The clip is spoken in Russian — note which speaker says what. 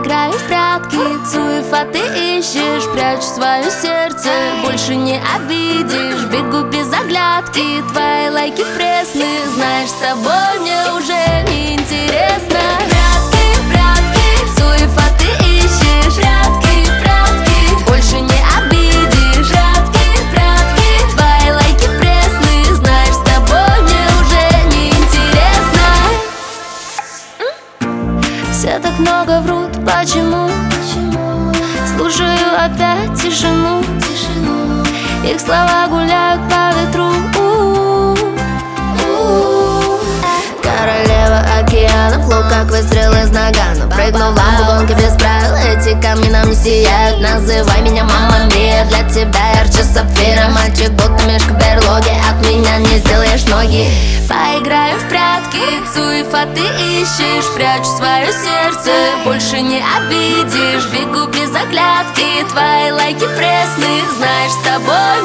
Speaker 1: Поиграй в прятки, Цуефа ты ищешь, прячь свое сердце, больше не обидишь. Бегу без оглядки, твои лайки пресны, знаешь, с тобой мне уже не интересно. Прятки, прятки, Цуефа ты ищешь, прятки, прятки, больше не обидишь. Прятки, прятки, твои лайки пресны, знаешь, с тобой мне уже не интересно. Все так много врут, почему? Слушаю опять тишину. Их слова гуляют по ветру. Королева океана, флоу как выстрел из нагана. Прыгну в ламбу, гонки без правил, эти камни нам не сияют. Называй меня мама мия, для тебя ярче сапфира. Мальчик будто мишка в берлоге, от меня не сделаешь ноги. Поиграю в прятки, Цуефа ты ищешь, прячь свое сердце, больше не обидишь. Бегу без оглядки, твои лайки пресны, знаешь, с тобой